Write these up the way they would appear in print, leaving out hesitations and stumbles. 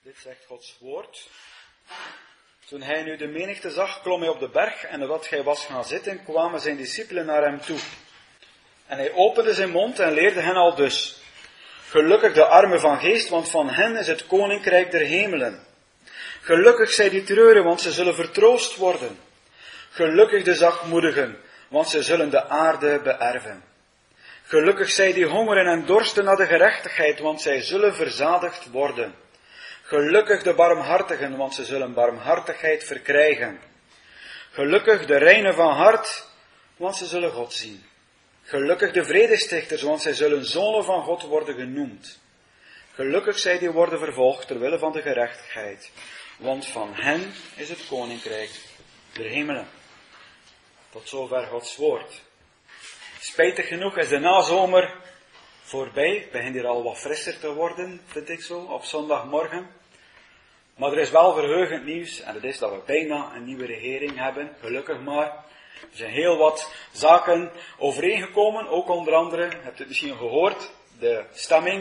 Dit zegt Gods woord. Toen hij nu de menigte zag, klom hij op de berg, en nadat hij was gaan zitten, kwamen zijn discipelen naar hem toe. En hij opende zijn mond en leerde hen aldus: Gelukkig de armen van geest, want van hen is het koninkrijk der hemelen. Gelukkig zij die treuren, want ze zullen vertroost worden. Gelukkig de zachtmoedigen, want ze zullen de aarde beërven. Gelukkig zij die hongeren en dorsten naar de gerechtigheid, want zij zullen verzadigd worden. Gelukkig de barmhartigen, want ze zullen barmhartigheid verkrijgen. Gelukkig de reinen van hart, want ze zullen God zien. Gelukkig de vredestichters, want zij zullen zonen van God worden genoemd. Gelukkig zij die worden vervolgd ter wille van de gerechtigheid, want van hen is het koninkrijk der hemelen. Tot zover Gods woord. Spijtig genoeg is de nazomer voorbij. Het begint hier al wat frisser te worden, vind ik zo, op zondagmorgen. Maar er is wel verheugend nieuws, en dat is dat we bijna een nieuwe regering hebben, gelukkig maar. Er zijn heel wat zaken overeengekomen, ook onder andere, je hebt het misschien gehoord, de stemming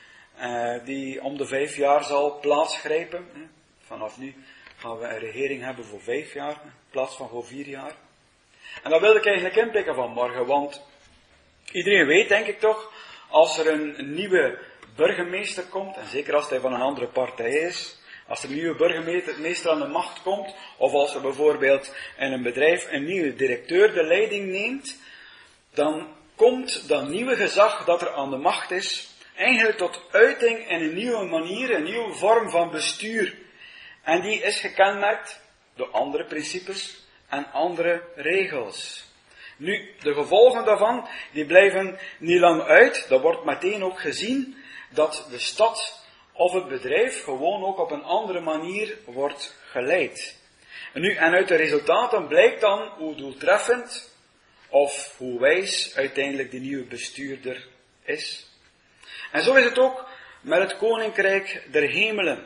die om de 5 jaar zal plaatsgrijpen. Vanaf nu gaan we een regering hebben voor 5 jaar, in plaats van voor 4 jaar. En dat wilde ik eigenlijk inpikken vanmorgen, want iedereen weet, denk ik toch, als er een nieuwe burgemeester komt, en zeker als hij van een andere partij is, als er een nieuwe burgemeester aan de macht komt, of als er bijvoorbeeld in een bedrijf een nieuwe directeur de leiding neemt, dan komt dat nieuwe gezag dat er aan de macht is, eigenlijk tot uiting in een nieuwe manier, een nieuwe vorm van bestuur. En die is gekenmerkt door andere principes en andere regels. Nu, de gevolgen daarvan, die blijven niet lang uit. Dat wordt meteen ook gezien dat de stad of het bedrijf gewoon ook op een andere manier wordt geleid. En uit de resultaten blijkt dan hoe doeltreffend of hoe wijs uiteindelijk de nieuwe bestuurder is. En zo is het ook met het koninkrijk der hemelen.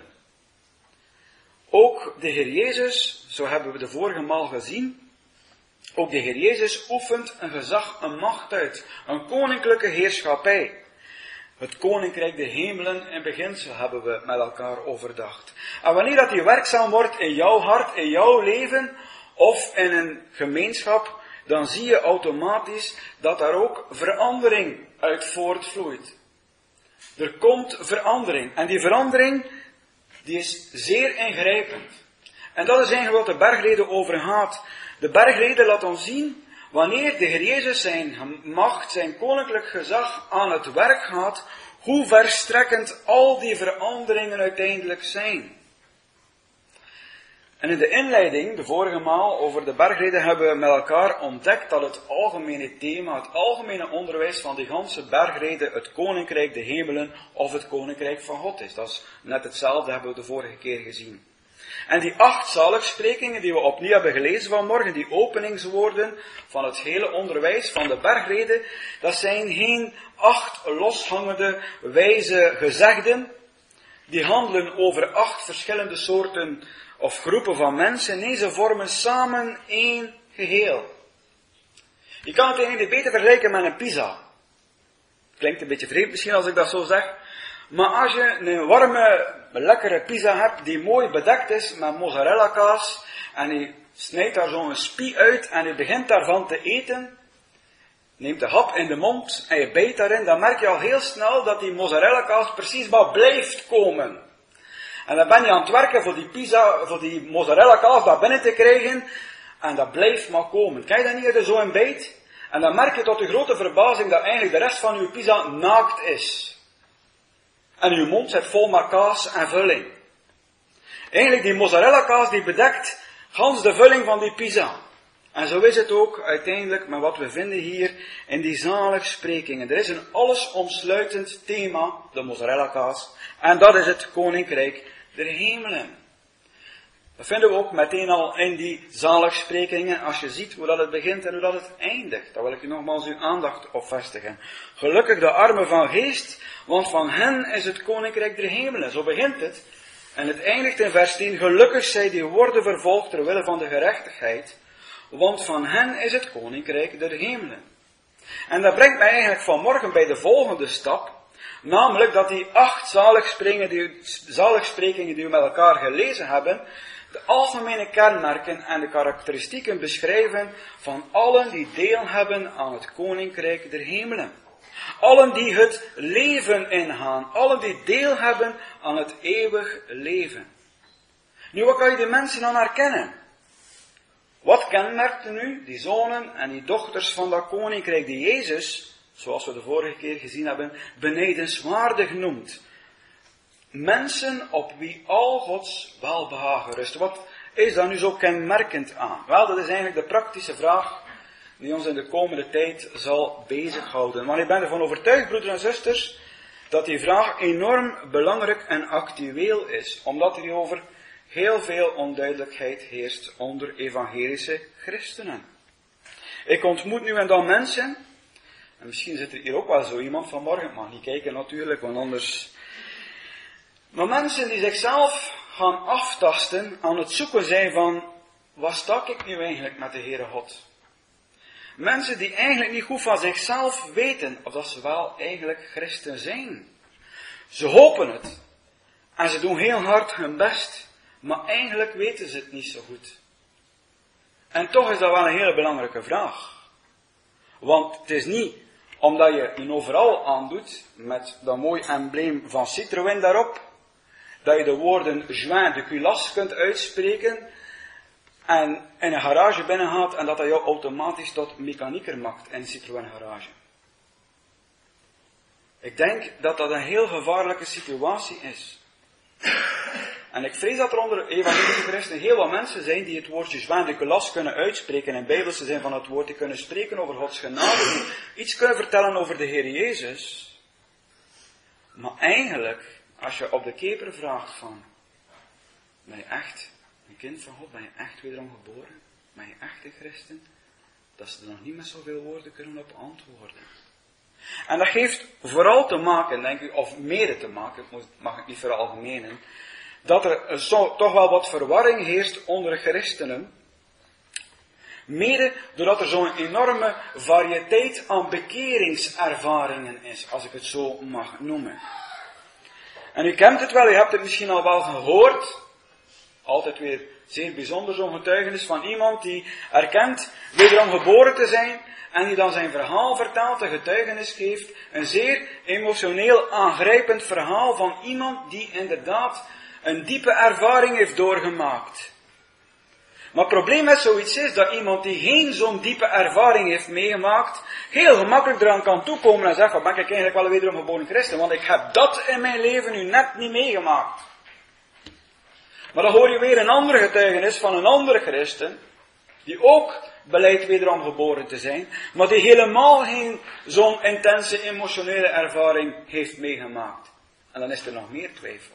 Ook de Heer Jezus, zo hebben we de vorige maal gezien, ook de Heer Jezus oefent een gezag, een macht uit, een koninklijke heerschappij. Het koninkrijk der hemelen in beginsel hebben we met elkaar overdacht. En wanneer dat die werkzaam wordt in jouw hart, in jouw leven, of in een gemeenschap, dan zie je automatisch dat daar ook verandering uit voortvloeit. Er komt verandering. En die verandering, die is zeer ingrijpend. En dat is eigenlijk wat de bergrede over gaat. De bergrede laat ons zien, wanneer de Heer Jezus zijn macht, zijn koninklijk gezag aan het werk gaat, hoe verstrekkend al die veranderingen uiteindelijk zijn. En in de inleiding, de vorige maal, over de bergrede hebben we met elkaar ontdekt dat het algemene thema, het algemene onderwijs van die ganse bergrede het koninkrijk de hemelen of het koninkrijk van God is. Dat is net hetzelfde, hebben we de vorige keer gezien. En die 8 zaligsprekingen die we opnieuw hebben gelezen vanmorgen, die openingswoorden van het hele onderwijs van de bergrede, dat zijn geen 8 loshangende wijze gezegden, die handelen over 8 verschillende soorten of groepen van mensen. Nee, ze vormen samen één geheel. Je kan het eigenlijk beter vergelijken met een pizza. Klinkt een beetje vreemd misschien als ik dat zo zeg. Maar als je een warme, lekkere pizza hebt die mooi bedekt is met mozzarella kaas en je snijdt daar zo'n spie uit en je begint daarvan te eten, neemt de hap in de mond en je bijt daarin, dan merk je al heel snel dat die mozzarella kaas precies maar blijft komen. En dan ben je aan het werken voor die pizza, voor die mozzarella kaas daar binnen te krijgen en dat blijft maar komen. Kijk je dat niet als je zo in bijt? En dan merk je tot de grote verbazing dat eigenlijk de rest van je pizza naakt is. En uw mond zit vol met kaas en vulling. Eigenlijk die mozzarella kaas die bedekt gans de vulling van die pizza. En zo is het ook uiteindelijk met wat we vinden hier in die zaligsprekingen. Er is een allesomsluitend thema, de mozzarella kaas. En dat is het koninkrijk der hemelen. Dat vinden we ook meteen al in die zaligsprekingen, als je ziet hoe dat het begint en hoe dat het eindigt. Daar wil ik u nogmaals uw aandacht op vestigen. Gelukkig de armen van geest, want van hen is het koninkrijk der hemelen. Zo begint het. En het eindigt in vers 10. Gelukkig zij die worden vervolgd ter wille van de gerechtigheid, want van hen is het koninkrijk der hemelen. En dat brengt mij eigenlijk vanmorgen bij de volgende stap. Namelijk dat die 8 zaligsprekingen die we met elkaar gelezen hebben, de algemene kenmerken en de karakteristieken beschrijven van allen die deel hebben aan het koninkrijk der hemelen. Allen die het leven ingaan, allen die deel hebben aan het eeuwig leven. Nu, wat kan je die mensen dan herkennen? Wat kenmerkte nu die zonen en die dochters van dat koninkrijk die Jezus, zoals we de vorige keer gezien hebben, benijdenswaardig noemt? Mensen op wie al Gods welbehagen rust. Wat is daar nu zo kenmerkend aan? Wel, dat is eigenlijk de praktische vraag die ons in de komende tijd zal bezighouden. Maar ik ben ervan overtuigd, broeders en zusters, dat die vraag enorm belangrijk en actueel is. Omdat er hierover heel veel onduidelijkheid heerst onder evangelische christenen. Ik ontmoet nu en dan mensen, en misschien zit er hier ook wel zo iemand vanmorgen, ik mag niet kijken natuurlijk, want anders... Maar mensen die zichzelf gaan aftasten, aan het zoeken zijn van, wat sta ik nu eigenlijk met de Heere God? Mensen die eigenlijk niet goed van zichzelf weten, of dat ze wel eigenlijk christen zijn. Ze hopen het. En ze doen heel hard hun best. Maar eigenlijk weten ze het niet zo goed. En toch is dat wel een hele belangrijke vraag. Want het is niet omdat je een overal aandoet, met dat mooi embleem van Citroën daarop, dat je de woorden joint de culasse kunt uitspreken en in een garage binnengaat en dat jou automatisch tot mechanieker maakt in een Citroën garage. Ik denk dat dat een heel gevaarlijke situatie is. En ik vrees dat er onder evangelische christenen heel wat mensen zijn die het woordje joint de culasse kunnen uitspreken en bijbelse zijn van het woord, die kunnen spreken over Gods genade, die iets kunnen vertellen over de Heer Jezus. Maar eigenlijk, als je op de keper vraagt van, ben je echt een kind van God, ben je echt wederom geboren, ben je echt een christen, dat ze er nog niet met zoveel woorden kunnen op antwoorden. En dat heeft vooral te maken, denk ik, of mede te maken, mag het niet veralgemenen, dat er toch wel wat verwarring heerst onder christenen, mede doordat er zo'n enorme variëteit aan bekeringservaringen is, als ik het zo mag noemen. En u kent het wel, u hebt het misschien al wel gehoord. Altijd weer zeer bijzonder zo'n getuigenis van iemand die erkent wederom geboren te zijn en die dan zijn verhaal vertelt, een getuigenis geeft. Een zeer emotioneel aangrijpend verhaal van iemand die inderdaad een diepe ervaring heeft doorgemaakt. Maar het probleem met zoiets is dat iemand die geen zo'n diepe ervaring heeft meegemaakt, heel gemakkelijk eraan kan toekomen en zeggen, van, ben ik eigenlijk wel een wederom geboren christen, want ik heb dat in mijn leven nu net niet meegemaakt. Maar dan hoor je weer een andere getuigenis van een andere christen, die ook beleidt wederom geboren te zijn, maar die helemaal geen zo'n intense emotionele ervaring heeft meegemaakt. En dan is er nog meer twijfel.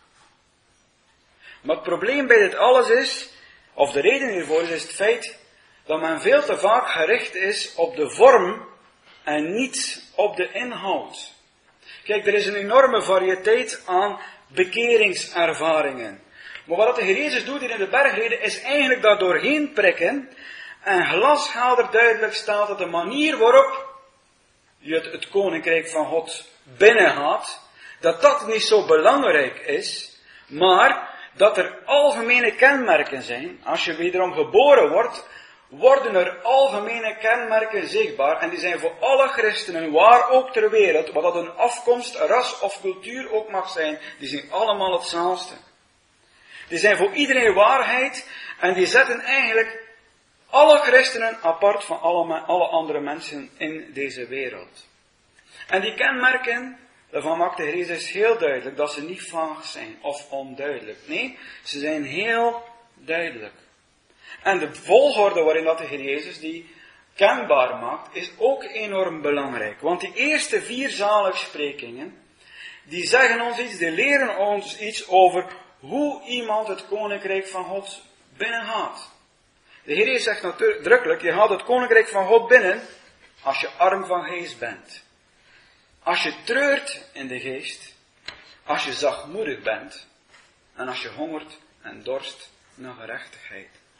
Maar het probleem bij dit alles is, of de reden hiervoor is het feit dat men veel te vaak gericht is op de vorm en niet op de inhoud. Kijk, er is een enorme variëteit aan bekeringservaringen. Maar wat de Heer Jezus doet hier in de bergreden is eigenlijk daar doorheen prikken en glashelder duidelijk staat dat de manier waarop je het koninkrijk van God binnengaat, dat dat niet zo belangrijk is, maar dat er algemene kenmerken zijn. Als je wederom geboren wordt, worden er algemene kenmerken zichtbaar. En die zijn voor alle christenen, waar ook ter wereld, wat dat een afkomst, ras of cultuur ook mag zijn, die zijn allemaal hetzelfde. Die zijn voor iedereen waarheid en die zetten eigenlijk alle christenen apart van alle andere mensen in deze wereld. En die kenmerken, daarvan maakt de Heer Jezus heel duidelijk dat ze niet vaag zijn of onduidelijk. Nee, ze zijn heel duidelijk. En de volgorde waarin dat de Heer Jezus die kenbaar maakt, is ook enorm belangrijk. Want die eerste 4 zaligsprekingen, die zeggen ons iets, die leren ons iets over hoe iemand het koninkrijk van God binnengaat. De Heer Jezus zegt nadrukkelijk, je gaat het koninkrijk van God binnen als je arm van geest bent. Als je treurt in de geest, als je zachtmoedig bent en als je hongert en dorst naar gerechtigheid.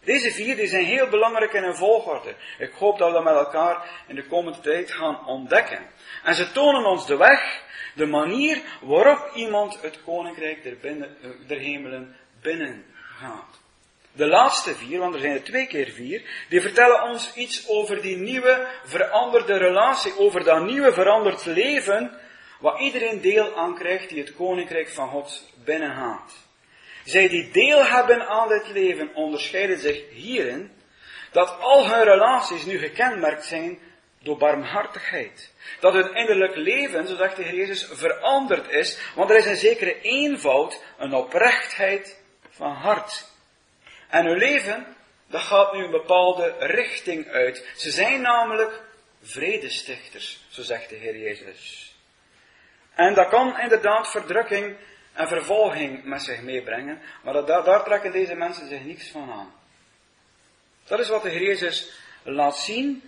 Deze 4 die zijn heel belangrijk in een volgorde. Ik hoop dat we dat met elkaar in de komende tijd gaan ontdekken. En ze tonen ons de weg, de manier waarop iemand het koninkrijk der hemelen binnengaat. De laatste 4, want er zijn er 2 keer 4, die vertellen ons iets over die nieuwe veranderde relatie, over dat nieuwe veranderd leven, waar iedereen deel aan krijgt die het koninkrijk van God binnengaat. Zij die deel hebben aan dit leven onderscheiden zich hierin dat al hun relaties nu gekenmerkt zijn door barmhartigheid. Dat hun innerlijk leven, zo zegt de Heer Jezus, veranderd is, want er is een zekere eenvoud, een oprechtheid van hart. En hun leven, dat gaat nu een bepaalde richting uit. Ze zijn namelijk vredestichters, zo zegt de Heer Jezus. En dat kan inderdaad verdrukking en vervolging met zich meebrengen, maar daar trekken deze mensen zich niets van aan. Dat is wat de Heer Jezus laat zien,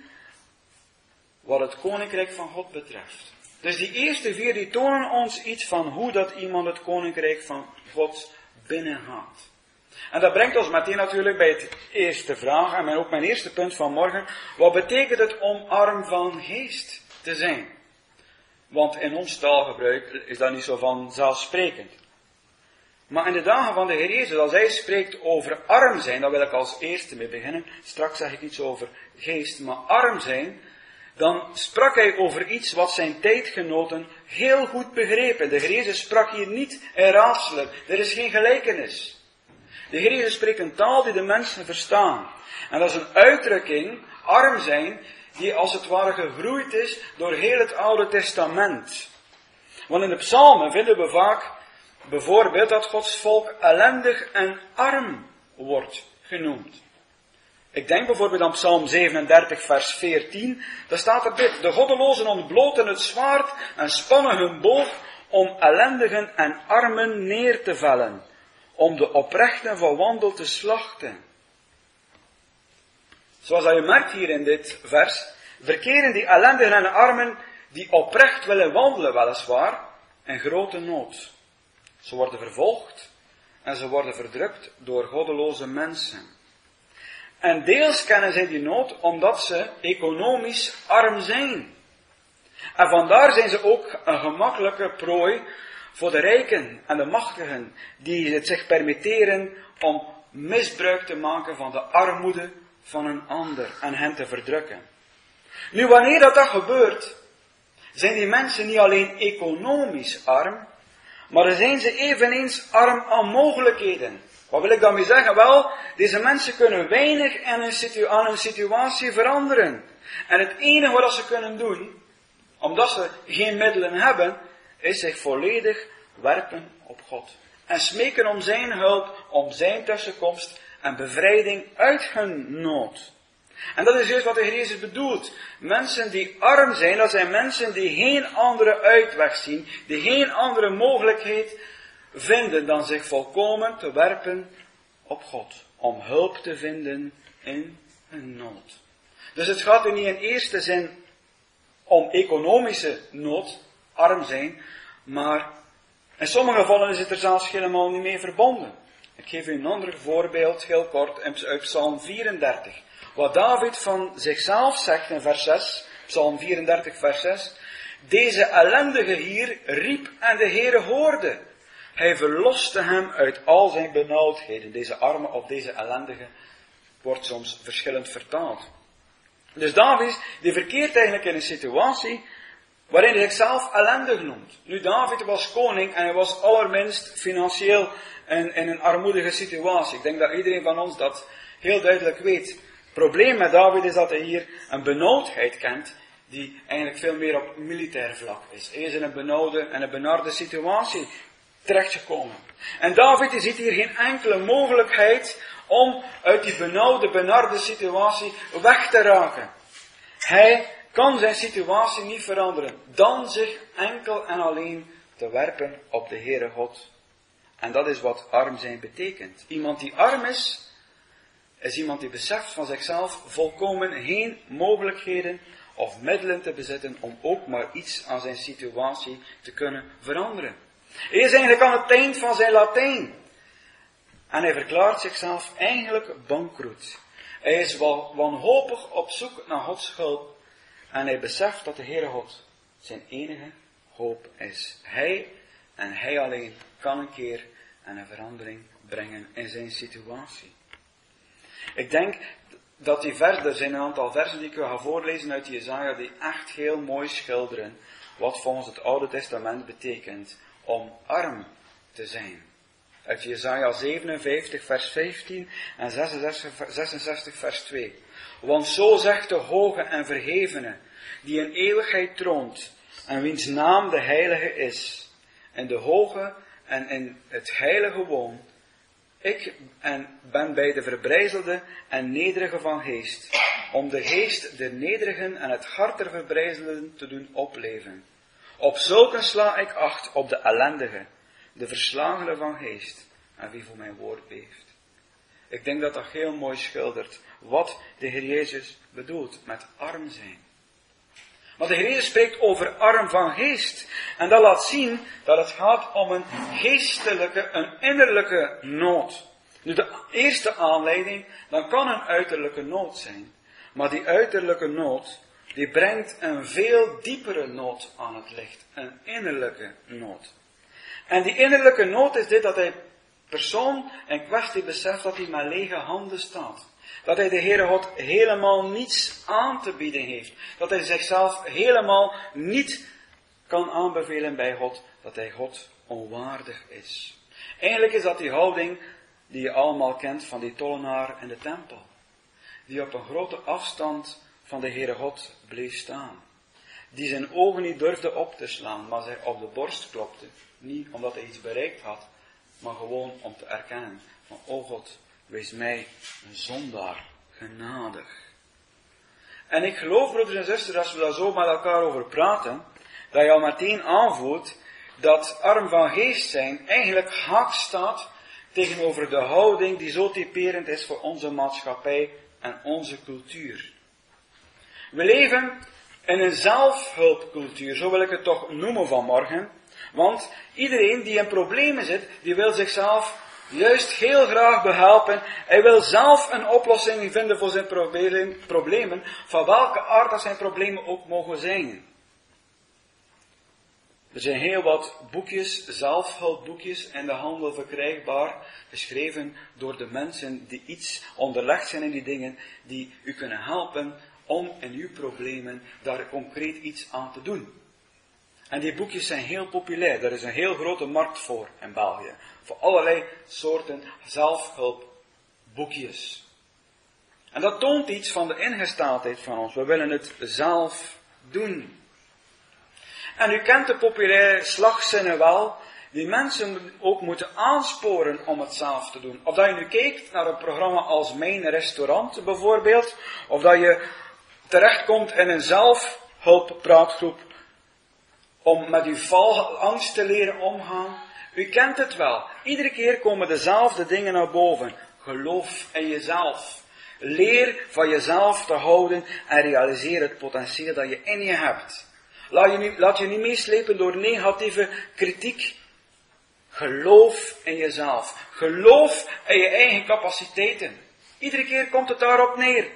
wat het koninkrijk van God betreft. Dus die eerste 4, die tonen ons iets van hoe dat iemand het koninkrijk van God binnengaat. En dat brengt ons meteen natuurlijk bij het eerste vraag, en ook mijn eerste punt van morgen. Wat betekent het om arm van geest te zijn? Want in ons taalgebruik is dat niet zo vanzelfsprekend. Maar in de dagen van de Heer Jezus, als hij spreekt over arm zijn, daar wil ik als eerste mee beginnen. Straks zeg ik iets over geest, maar arm zijn, dan sprak hij over iets wat zijn tijdgenoten heel goed begrepen. De Heer Jezus sprak hier niet in raadselen. Er is geen gelijkenis. De Heer Jezus spreekt een taal die de mensen verstaan. En dat is een uitdrukking, arm zijn, die als het ware gegroeid is door heel het Oude Testament. Want in de psalmen vinden we vaak bijvoorbeeld dat Gods volk ellendig en arm wordt genoemd. Ik denk bijvoorbeeld aan Psalm 37 vers 14. Daar staat er dit: de goddelozen ontbloten het zwaard en spannen hun boog om ellendigen en armen neer te vellen, om de oprechten van wandel te slachten. Zoals je merkt hier in dit vers, verkeren die ellendigen en armen die oprecht willen wandelen weliswaar, in grote nood. Ze worden vervolgd en ze worden verdrukt door goddeloze mensen. En deels kennen zij die nood omdat ze economisch arm zijn. En vandaar zijn ze ook een gemakkelijke prooi voor de rijken en de machtigen, die het zich permitteren om misbruik te maken van de armoede van een ander en hen te verdrukken. Nu, wanneer dat gebeurt, zijn die mensen niet alleen economisch arm, maar dan zijn ze eveneens arm aan mogelijkheden. Wat wil ik daarmee zeggen? Wel, deze mensen kunnen weinig aan hun situatie veranderen. En het enige wat ze kunnen doen, omdat ze geen middelen hebben, is zich volledig werpen op God. En smeken om zijn hulp, om zijn tussenkomst en bevrijding uit hun nood. En dat is juist wat de Heer Jezus bedoelt. Mensen die arm zijn, dat zijn mensen die geen andere uitweg zien, die geen andere mogelijkheid vinden dan zich volkomen te werpen op God. Om hulp te vinden in hun nood. Dus het gaat er niet in eerste zin om economische nood, arm zijn, maar in sommige gevallen is het er zelfs helemaal niet mee verbonden. Ik geef u een ander voorbeeld, heel kort, uit Psalm 34. Wat David van zichzelf zegt in vers 6, Psalm 34 vers 6. Deze ellendige hier riep en de Heere hoorde. Hij verloste hem uit al zijn benauwdheden. Deze arme of deze ellendige wordt soms verschillend vertaald. Dus David, die verkeert eigenlijk in een situatie waarin hij zichzelf ellendig noemt. Nu, David was koning en hij was allerminst financieel in een armoedige situatie. Ik denk dat iedereen van ons dat heel duidelijk weet. Het probleem met David is dat hij hier een benauwdheid kent die eigenlijk veel meer op militair vlak is. Hij is in een benauwde en een benarde situatie terechtgekomen. En David die ziet hier geen enkele mogelijkheid om uit die benauwde, benarde situatie weg te raken. Hij kan zijn situatie niet veranderen dan zich enkel en alleen te werpen op de Heere God. En dat is wat arm zijn betekent. Iemand die arm is iemand die beseft van zichzelf volkomen geen mogelijkheden of middelen te bezitten om ook maar iets aan zijn situatie te kunnen veranderen. Hij is eigenlijk aan het eind van zijn Latijn. En hij verklaart zichzelf eigenlijk bankroet. Hij is wanhopig op zoek naar Gods hulp. En hij beseft dat de Heere God zijn enige hoop is. Hij en hij alleen kan een keer een verandering brengen in zijn situatie. Ik denk dat die versen, er zijn een aantal versen die ik u ga voorlezen uit Jesaja, die echt heel mooi schilderen wat volgens het Oude Testament betekent om arm te zijn. Uit Jesaja 57 vers 15 en 66 vers 2. Want zo zegt de Hoge en Verhevene, die in eeuwigheid troont en wiens naam de Heilige is, in de Hoge en in het Heilige woon. Ik ben bij de verbrijzelde en nederige van geest, om de geest der nederigen en het hart der verbrijzelden te doen opleven. Op zulken sla ik acht op de ellendige, de verslagene van geest, en wie voor mijn woord beeft. Ik denk dat dat heel mooi schildert wat de Heer Jezus bedoelt met arm zijn. Maar de Heer Jezus spreekt over arm van geest. En dat laat zien dat het gaat om een geestelijke, een innerlijke nood. Nu de eerste aanleiding, dan kan een uiterlijke nood zijn. Maar die uiterlijke nood, die brengt een veel diepere nood aan het licht. Een innerlijke nood. En die innerlijke nood is dit, dat hij persoon in kwestie beseft dat hij met lege handen staat. Dat hij de Heere God helemaal niets aan te bieden heeft. Dat hij zichzelf helemaal niet kan aanbevelen bij God. Dat hij God onwaardig is. Eigenlijk is dat die houding die je allemaal kent van die tollenaar in de tempel. Die op een grote afstand van de Heere God bleef staan. Die zijn ogen niet durfde op te slaan, maar zich op de borst klopte. Niet omdat hij iets bereikt had, maar gewoon om te erkennen van, o God, wees mij een zondaar genadig. En ik geloof, broeders en zusters, als we daar zo met elkaar over praten, dat je al meteen aanvoelt dat arm van geest zijn eigenlijk haaks staat tegenover de houding die zo typerend is voor onze maatschappij en onze cultuur. We leven in een zelfhulpcultuur, zo wil ik het toch noemen vanmorgen, want iedereen die in problemen zit, die wil zichzelf juist heel graag behelpen. Hij wil zelf een oplossing vinden voor zijn problemen, van welke aard dat zijn problemen ook mogen zijn. Er zijn heel wat boekjes, zelfhulpboekjes, in de handel verkrijgbaar, geschreven door de mensen die iets onderlegd zijn in die dingen, die u kunnen helpen om in uw problemen daar concreet iets aan te doen. En die boekjes zijn heel populair. Daar is een heel grote markt voor in België. Voor allerlei soorten zelfhulpboekjes. En dat toont iets van de ingesteldheid van ons. We willen het zelf doen. En u kent de populaire slagzinnen wel. Die mensen ook moeten aansporen om het zelf te doen. Of dat je nu kijkt naar een programma als Mijn Restaurant bijvoorbeeld. Of dat je terechtkomt in een zelfhulppraatgroep. Om met uw falangst te leren omgaan. U kent het wel. Iedere keer komen dezelfde dingen naar boven. Geloof in jezelf. Leer van jezelf te houden en realiseer het potentieel dat je in je hebt. Laat je niet meeslepen door negatieve kritiek. Geloof in jezelf. Geloof in je eigen capaciteiten. Iedere keer komt het daarop neer.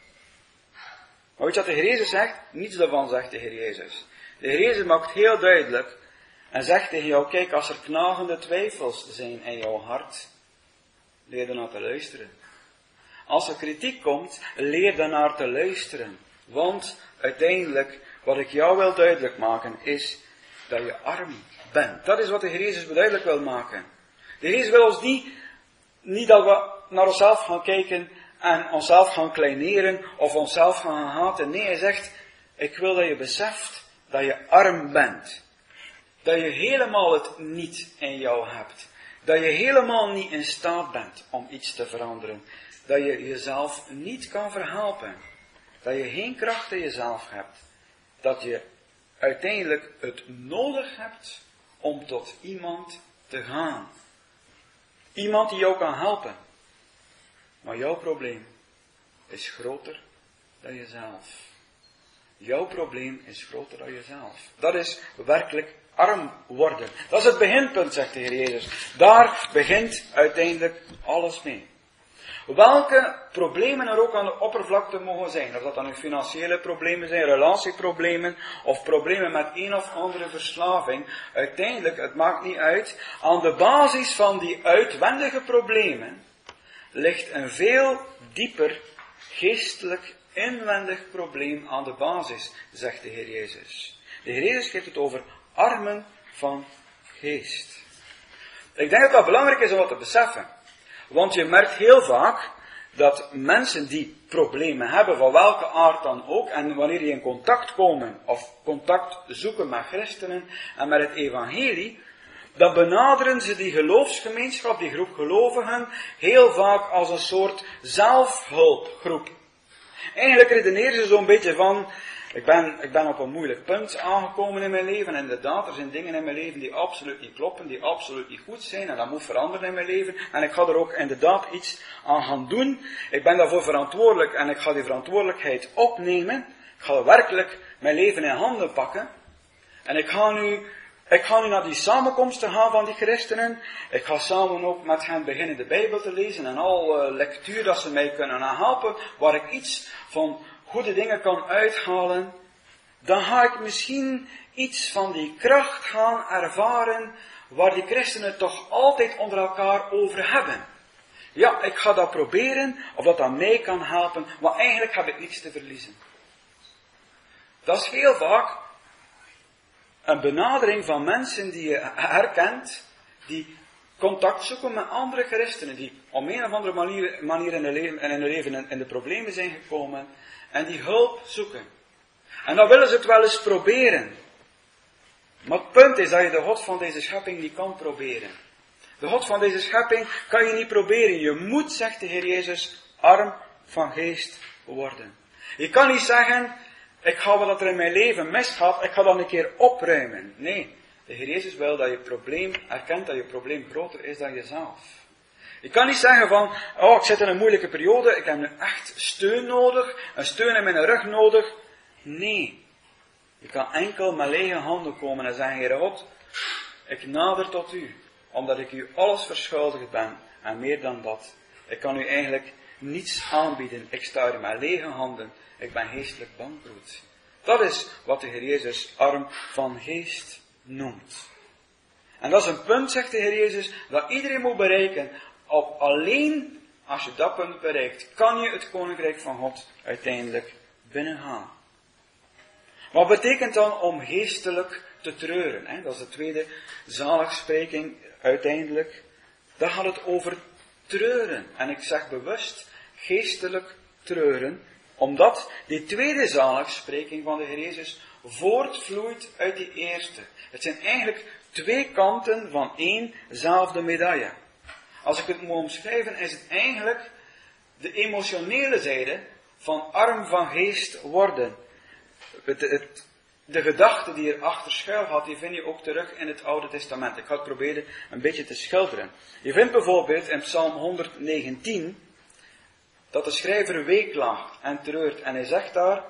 Maar weet je wat de Heer Jezus zegt? Niets daarvan zegt de Heer Jezus. De Heer Jezus maakt heel duidelijk en zegt tegen jou, kijk, als er knagende twijfels zijn in jouw hart, leer daarnaar te luisteren. Als er kritiek komt, leer daarnaar te luisteren. Want uiteindelijk, wat ik jou wil duidelijk maken, is dat je arm bent. Dat is wat de Heer Jezus duidelijk wil maken. De Heer Jezus wil ons niet dat we naar onszelf gaan kijken en onszelf gaan kleineren of onszelf gaan haten. Nee, hij zegt, ik wil dat je beseft dat je arm bent. Dat je helemaal het niet in jou hebt. Dat je helemaal niet in staat bent om iets te veranderen. Dat je jezelf niet kan verhelpen. Dat je geen kracht in jezelf hebt. Dat je uiteindelijk het nodig hebt om tot iemand te gaan. Iemand die jou kan helpen. Maar jouw probleem is groter dan jezelf. Jouw probleem is groter dan jezelf. Dat is werkelijk arm worden. Dat is het beginpunt, zegt de Heer Jezus. Daar begint uiteindelijk alles mee. Welke problemen er ook aan de oppervlakte mogen zijn, of dat dan nu financiële problemen zijn, relatieproblemen, of problemen met een of andere verslaving, uiteindelijk, het maakt niet uit, aan de basis van die uitwendige problemen ligt een veel dieper geestelijk inwendig probleem aan de basis, zegt de Heer Jezus. De Heer Jezus geeft het over armen van geest. Ik denk dat dat belangrijk is om wat te beseffen. Want je merkt heel vaak dat mensen die problemen hebben, van welke aard dan ook, en wanneer die in contact komen, of contact zoeken met christenen en met het evangelie, dan benaderen ze die geloofsgemeenschap, die groep gelovigen, heel vaak als een soort zelfhulpgroep. Eigenlijk redeneren ze zo'n beetje van, ik ben op een moeilijk punt aangekomen in mijn leven. En inderdaad, er zijn dingen in mijn leven die absoluut niet kloppen, die absoluut niet goed zijn. En dat moet veranderen in mijn leven. En ik ga er ook inderdaad iets aan gaan doen. Ik ben daarvoor verantwoordelijk en ik ga die verantwoordelijkheid opnemen. Ik ga werkelijk mijn leven in handen pakken. En ik ga nu naar die samenkomsten gaan van die christenen. Ik ga samen ook met hen beginnen de Bijbel te lezen. En al lectuur dat ze mij kunnen helpen, waar ik iets van goede dingen kan uithalen, dan ga ik misschien iets van die kracht gaan ervaren, waar die christenen toch altijd onder elkaar over hebben. Ja, ik ga dat proberen, of dat aan mij kan helpen, maar eigenlijk heb ik niets te verliezen. Dat is heel vaak een benadering van mensen die je herkent, die contact zoeken met andere christenen, die om een of andere manier in hun leven in de problemen zijn gekomen, en die hulp zoeken. En dan willen ze het wel eens proberen. Maar het punt is dat je de God van deze schepping niet kan proberen. De God van deze schepping kan je niet proberen. Je moet, zegt de Heer Jezus, arm van geest worden. Je kan niet zeggen, ik ga wat er in mijn leven misgaat, ik ga dat een keer opruimen. Nee, de Heer Jezus wil dat je probleem erkent, dat je probleem groter is dan jezelf. Je kan niet zeggen van, oh, ik zit in een moeilijke periode, ik heb nu echt steun nodig, een steun in mijn rug nodig. Nee. Je kan enkel met lege handen komen en zeggen, Heere God, ik nader tot u, omdat ik u alles verschuldigd ben, en meer dan dat. Ik kan u eigenlijk niets aanbieden, ik sta er met lege handen, ik ben geestelijk bankroet. Dat is wat de Heer Jezus arm van geest noemt. En dat is een punt, zegt de Heer Jezus, dat iedereen moet bereiken. Alleen als je dat punt bereikt, kan je het koninkrijk van God uiteindelijk binnengaan. Wat betekent dan om geestelijk te treuren? Hè? Dat is de tweede zaligspreking uiteindelijk. Daar gaat het over treuren. En ik zeg bewust geestelijk treuren, omdat die tweede zaligspreking van de Heer Jezus voortvloeit uit die eerste. Het zijn eigenlijk twee kanten van éénzelfde medaille. Als ik het moet omschrijven, is het eigenlijk de emotionele zijde van arm van geest worden. De gedachte die erachter schuil gaat, die vind je ook terug in het Oude Testament. Ik ga het proberen een beetje te schilderen. Je vindt bijvoorbeeld in Psalm 119 dat de schrijver weeklaagt en treurt. En hij zegt daar,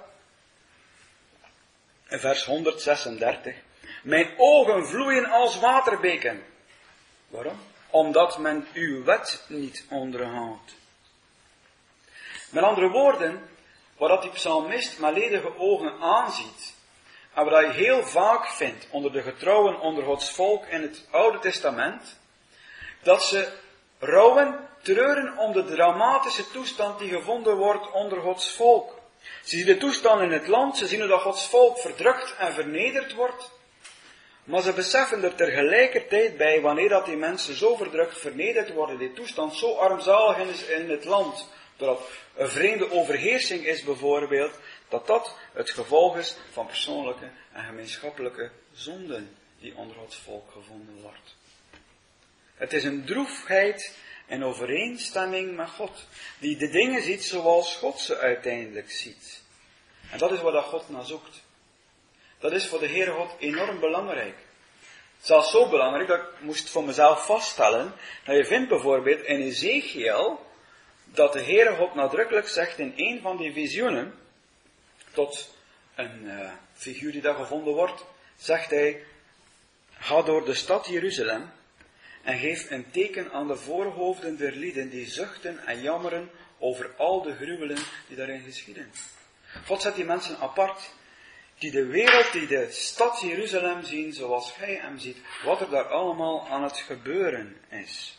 in vers 136, mijn ogen vloeien als waterbeken. Waarom? Omdat men uw wet niet onderhoudt. Met andere woorden, wat die psalmist met ledige ogen aanziet, en wat je heel vaak vindt onder de getrouwen onder Gods volk in het Oude Testament, dat ze rouwen, treuren om de dramatische toestand die gevonden wordt onder Gods volk. Ze zien de toestand in het land, ze zien hoe dat Gods volk verdrukt en vernederd wordt, maar ze beseffen er tegelijkertijd bij, wanneer dat die mensen zo verdrukt, vernederd worden, die toestand zo armzalig is in het land, doordat een vreemde overheersing is bijvoorbeeld, dat dat het gevolg is van persoonlijke en gemeenschappelijke zonden die onder Gods volk gevonden wordt. Het is een droefheid in overeenstemming met God, die de dingen ziet zoals God ze uiteindelijk ziet. En dat is wat God naar zoekt. Dat is voor de Heere God enorm belangrijk. Zelfs zo belangrijk dat ik moest voor mezelf vaststellen, dat je vindt bijvoorbeeld in Ezekiel, dat de Heere God nadrukkelijk zegt in een van die visioenen, tot een figuur die daar gevonden wordt, zegt hij, ga door de stad Jeruzalem en geef een teken aan de voorhoofden der lieden die zuchten en jammeren over al de gruwelen die daarin geschieden. God zet die mensen apart, die de wereld, die de stad Jeruzalem zien zoals hij hem ziet, wat er daar allemaal aan het gebeuren is.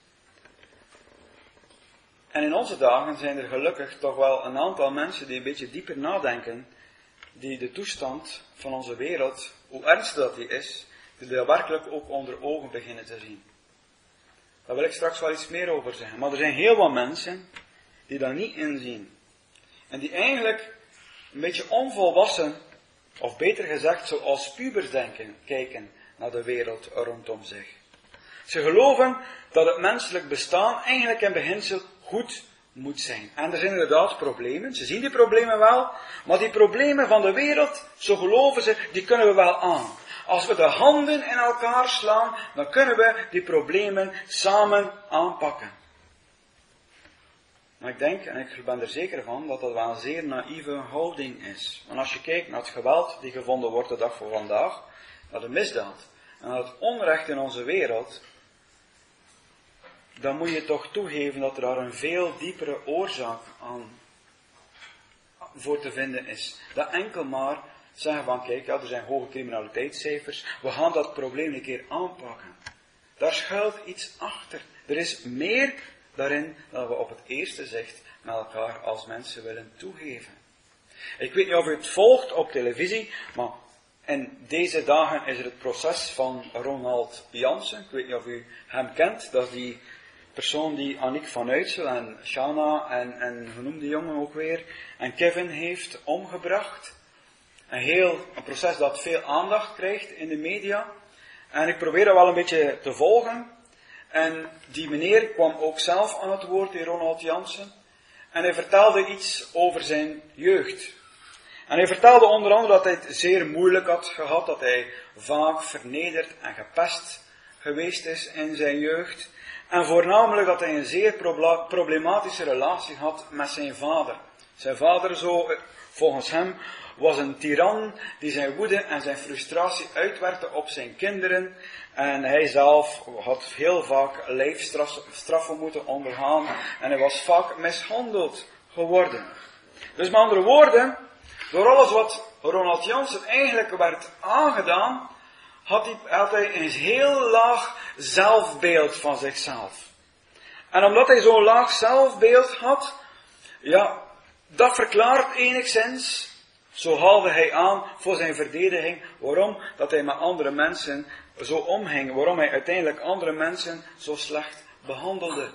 En in onze dagen zijn er gelukkig toch wel een aantal mensen die een beetje dieper nadenken, die de toestand van onze wereld, hoe ernstig dat die is, die daar werkelijk ook onder ogen beginnen te zien. Daar wil ik straks wel iets meer over zeggen. Maar er zijn heel wat mensen die dat niet inzien. En die eigenlijk een beetje onvolwassen, of beter gezegd zoals pubers kijken naar de wereld rondom zich. Ze geloven dat het menselijk bestaan eigenlijk in beginsel goed moet zijn. En er zijn inderdaad problemen, ze zien die problemen wel, maar die problemen van de wereld, zo geloven ze, die kunnen we wel aan. Als we de handen in elkaar slaan, dan kunnen we die problemen samen aanpakken. Maar ik denk, en ik ben er zeker van, dat dat wel een zeer naïeve houding is. Want als je kijkt naar het geweld die gevonden wordt de dag van vandaag, naar de misdaad en naar het onrecht in onze wereld, dan moet je toch toegeven dat er daar een veel diepere oorzaak aan voor te vinden is. Dat enkel maar zeggen van, kijk, ja, er zijn hoge criminaliteitscijfers, we gaan dat probleem een keer aanpakken. Daar schuilt iets achter. Er is meer daarin dan we op het eerste zicht met elkaar als mensen willen toegeven. Ik weet niet of u het volgt op televisie, maar in deze dagen is er het proces van Ronald Jansen. Ik weet niet of u hem kent, dat is die persoon die Annick van Uitsel en Shana en hoe noemde die jongen ook weer, en Kevin heeft omgebracht. Een proces dat veel aandacht krijgt in de media. En ik probeer dat wel een beetje te volgen. En die meneer kwam ook zelf aan het woord, die Ronald Jansen. En hij vertelde iets over zijn jeugd. En hij vertelde onder andere dat hij het zeer moeilijk had gehad, dat hij vaak vernederd en gepest geweest is in zijn jeugd. En voornamelijk dat hij een zeer problematische relatie had met zijn vader. Zijn vader, zo volgens hem, was een tiran die zijn woede en zijn frustratie uitwerkte op zijn kinderen. En hij zelf had heel vaak lijfstraffen moeten ondergaan. En hij was vaak mishandeld geworden. Dus met andere woorden, door alles wat Ronald Jansen eigenlijk werd aangedaan, had hij een heel laag zelfbeeld van zichzelf. En omdat hij zo'n laag zelfbeeld had, ja, dat verklaart enigszins, zo haalde hij aan voor zijn verdediging, waarom dat hij met andere mensen zo omging, waarom hij uiteindelijk andere mensen zo slecht behandelde.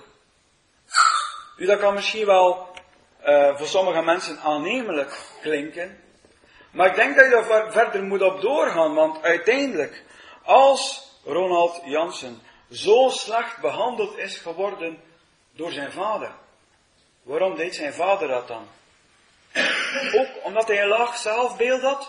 Nu, dat kan misschien wel voor sommige mensen aannemelijk klinken, maar ik denk dat je daar verder moet op doorgaan, want uiteindelijk, als Ronald Jansen zo slecht behandeld is geworden door zijn vader, waarom deed zijn vader dat dan? Ook omdat hij een laag zelfbeeld had?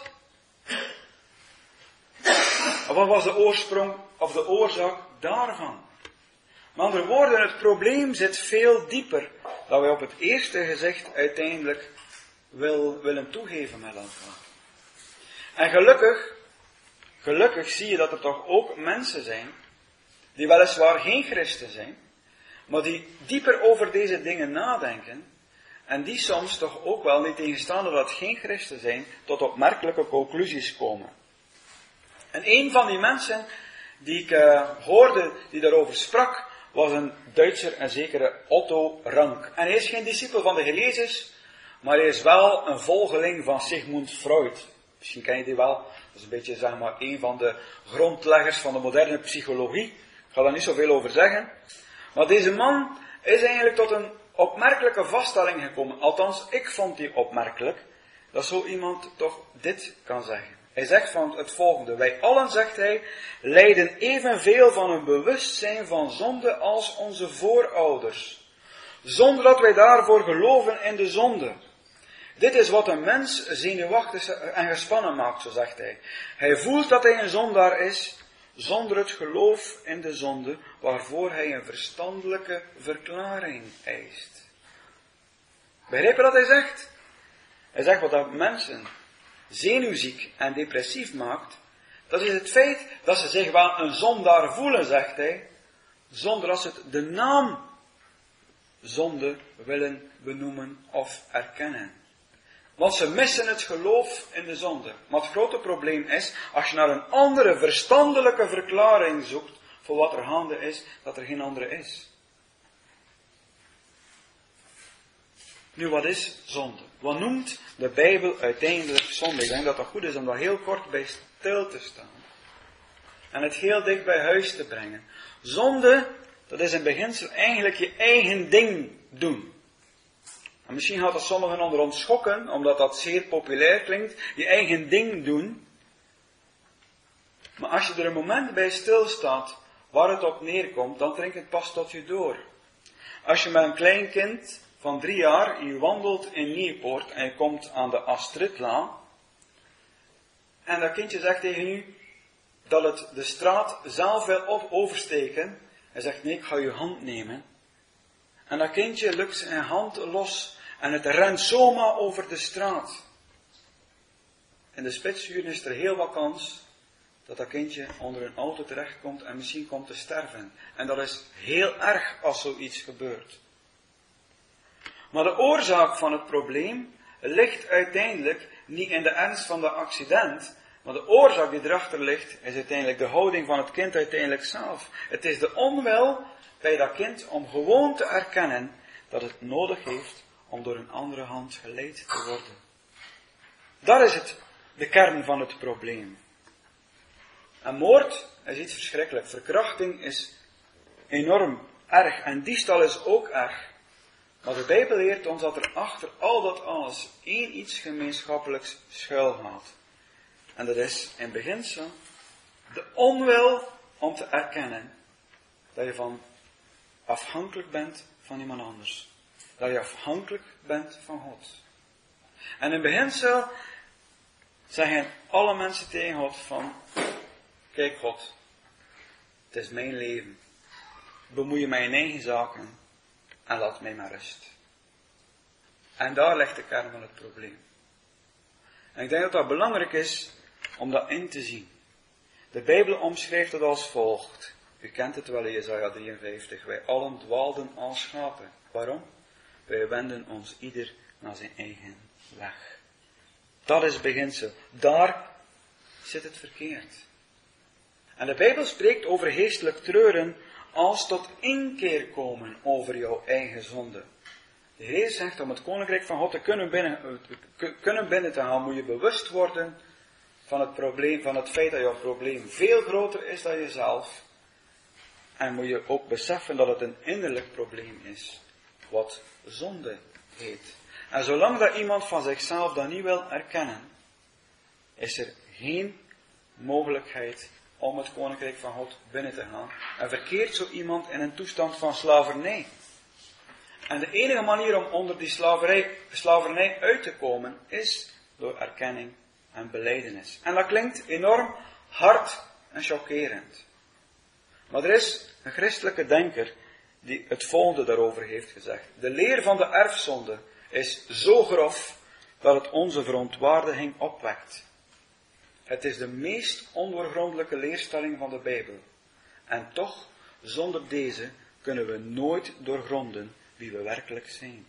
Of wat was de oorsprong of de oorzaak daarvan? Met andere woorden, het probleem zit veel dieper dan wij op het eerste gezicht uiteindelijk willen toegeven met elkaar. En gelukkig zie je dat er toch ook mensen zijn, die weliswaar geen christen zijn, maar die dieper over deze dingen nadenken, en die soms toch ook wel, niet tegenstaande dat het geen christen zijn, tot opmerkelijke conclusies komen. En een van die mensen die ik hoorde, die daarover sprak, was een Duitser, een zekere Otto Rank. En hij is geen discipel van de Heer Jezus, maar hij is wel een volgeling van Sigmund Freud. Misschien ken je die wel. Dat is een beetje, zeg maar, een van de grondleggers van de moderne psychologie. Ik ga daar niet zoveel over zeggen. Maar deze man is eigenlijk tot een opmerkelijke vaststelling gekomen. Althans, ik vond die opmerkelijk. Dat zo iemand toch dit kan zeggen. Hij zegt van het volgende. Wij allen, zegt hij, lijden evenveel van een bewustzijn van zonde als onze voorouders. Zonder dat wij daarvoor geloven in de zonde. Dit is wat een mens zenuwachtig en gespannen maakt, zo zegt hij. Hij voelt dat hij een zondaar is, zonder het geloof in de zonde, waarvoor hij een verstandelijke verklaring eist. Begrijp je wat hij zegt? Hij zegt wat dat mensen zenuwziek en depressief maakt, Dat is het feit dat ze zich wel een zondaar voelen, zegt hij, zonder dat ze het de naam zonde willen benoemen of erkennen. Want ze missen het geloof in de zonde. Maar het grote probleem is, als je naar een andere verstandelijke verklaring zoekt voor wat er gaande is, dat er geen andere is. Nu, wat is zonde? Wat noemt de Bijbel uiteindelijk zonde? Ik denk dat het goed is om daar heel kort bij stil te staan. En het heel dicht bij huis te brengen. Zonde, dat is in beginsel eigenlijk je eigen ding doen. En misschien gaat dat sommigen onder ons schokken, omdat dat zeer populair klinkt. Je eigen ding doen. Maar als je er een moment bij stilstaat waar het op neerkomt, dan dringt het pas tot je door. Als je met een klein kind van 3 jaar, je wandelt in Nieuwpoort en je komt aan de Astridlaan. En dat kindje zegt tegen u dat het de straat zelf wil oversteken. Hij zegt, nee, ik ga je hand nemen. En dat kindje lukt zijn hand los en het rent zomaar over de straat. In de spitsuren is er heel wat kans dat dat kindje onder een auto terechtkomt en misschien komt te sterven. En dat is heel erg als zoiets gebeurt. Maar de oorzaak van het probleem ligt uiteindelijk niet in de ernst van de accident, maar de oorzaak die erachter ligt, is uiteindelijk de houding van het kind uiteindelijk zelf. Het is de onwil bij dat kind om gewoon te erkennen dat het nodig heeft om door een andere hand geleid te worden. Dat is de kern van het probleem. En moord is iets verschrikkelijk. Verkrachting is enorm erg. En diefstal is ook erg. Maar de Bijbel leert ons dat er achter al dat alles één iets gemeenschappelijks schuilgaat. En dat is in beginsel de onwil om te erkennen dat je afhankelijk bent van iemand anders. Dat je afhankelijk bent van God. En in beginsel zeggen alle mensen tegen God van, kijk God, het is mijn leven. Bemoei je met je eigen zaken en laat mij maar rust. En daar ligt de kern van het probleem. En ik denk dat dat belangrijk is om dat in te zien. De Bijbel omschrijft het als volgt. U kent het wel in Jesaja 53. Wij allen dwaalden als schapen. Waarom? Wij wenden ons ieder naar zijn eigen weg. Dat is het beginsel. Daar zit het verkeerd. En de Bijbel spreekt over geestelijk treuren als tot inkeer komen over jouw eigen zonde. De Heer zegt, om het koninkrijk van God te kunnen binnen te gaan, moet je bewust worden van het probleem, van het feit dat jouw probleem veel groter is dan jezelf. En moet je ook beseffen dat het een innerlijk probleem is, wat zonde heet. En zolang dat iemand van zichzelf dat niet wil erkennen, is er geen mogelijkheid om het koninkrijk van God binnen te gaan. En verkeert zo iemand in een toestand van slavernij. En de enige manier om onder die slavernij uit te komen, is door erkenning en belijdenis. En dat klinkt enorm hard en chockerend. Maar er is een christelijke denker die het volgende daarover heeft gezegd. De leer van de erfzonde is zo grof dat het onze verontwaardiging opwekt. Het is de meest ondoorgrondelijke leerstelling van de Bijbel. En toch, zonder deze, kunnen we nooit doorgronden wie we werkelijk zijn.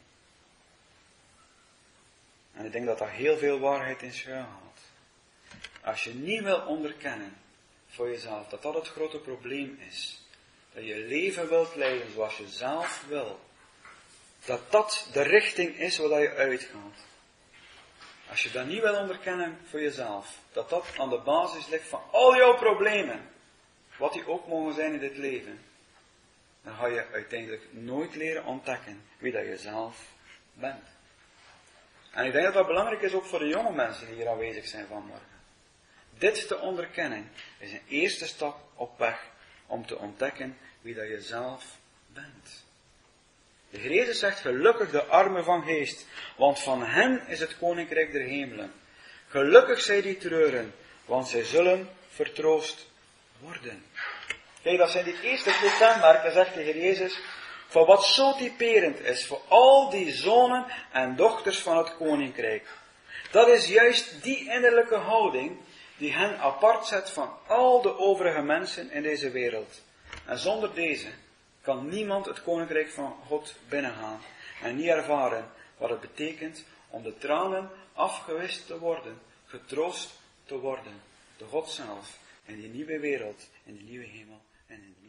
En ik denk dat daar heel veel waarheid in schuilgaat. Als je niet wil onderkennen voor jezelf dat dat het grote probleem is, dat je leven wilt leiden zoals je zelf wil, dat dat de richting is waar je uitgaat. Als je dat niet wil onderkennen voor jezelf, dat dat aan de basis ligt van al jouw problemen, wat die ook mogen zijn in dit leven, dan ga je uiteindelijk nooit leren ontdekken wie dat je zelf bent. En ik denk dat dat belangrijk is ook voor de jonge mensen die hier aanwezig zijn vanmorgen. Dit te onderkennen is een eerste stap op weg om te ontdekken wie dat je zelf bent. De Heer Jezus zegt, gelukkig de armen van geest, want van hen is het koninkrijk der hemelen. Gelukkig zij die treuren, want zij zullen vertroost worden. Kijk, dat zijn die eerste 2 kenmerken, zegt de Heer Jezus, van wat zo typerend is voor al die zonen en dochters van het koninkrijk. Dat is juist die innerlijke houding die hen apart zet van al de overige mensen in deze wereld. En zonder deze kan niemand het koninkrijk van God binnengaan en niet ervaren wat het betekent om de tranen afgewist te worden, getroost te worden door God zelf in die nieuwe wereld, in die nieuwe hemel en in de